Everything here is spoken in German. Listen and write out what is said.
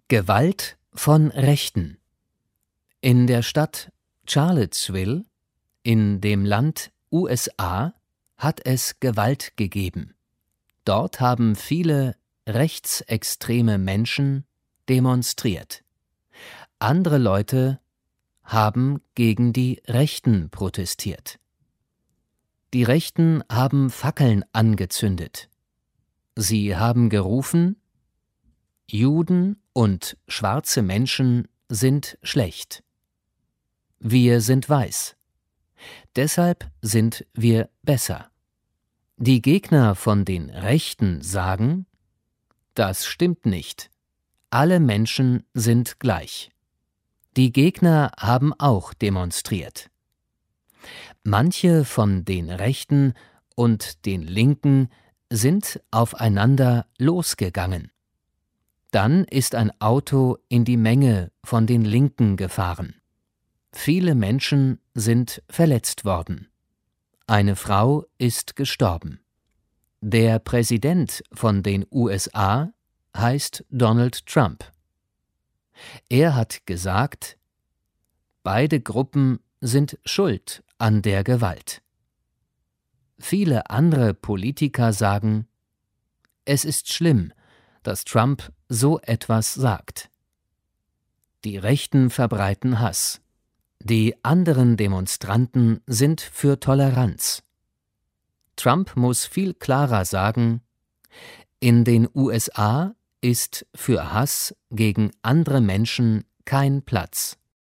Gewalt von Rechten. In der Stadt Charlottesville in dem Land USA hat es Gewalt gegeben. Dort haben viele rechtsextreme Menschen demonstriert. Andere Leute haben gegen die Rechten protestiert. Die Rechten haben Fackeln angezündet. Sie haben gerufen: Juden und schwarze Menschen sind schlecht. Wir sind weiß. Deshalb sind wir besser. Die Gegner von den Rechten sagen: Das stimmt nicht. Alle Menschen sind gleich. Die Gegner haben auch demonstriert. Manche von den Rechten und den Linken sind aufeinander losgegangen. Dann ist ein Auto in die Menge von den Linken gefahren. Viele Menschen sind verletzt worden. Eine Frau ist gestorben. Der Präsident von den USA heißt Donald Trump. Er hat gesagt, beide Gruppen sind schuld an der Gewalt. Viele andere Politiker sagen, es ist schlimm, dass Trump so etwas sagt. Die Rechten verbreiten Hass. Die anderen Demonstranten sind für Toleranz. Trump muss viel klarer sagen, in den USA ist für Hass gegen andere Menschen kein Platz.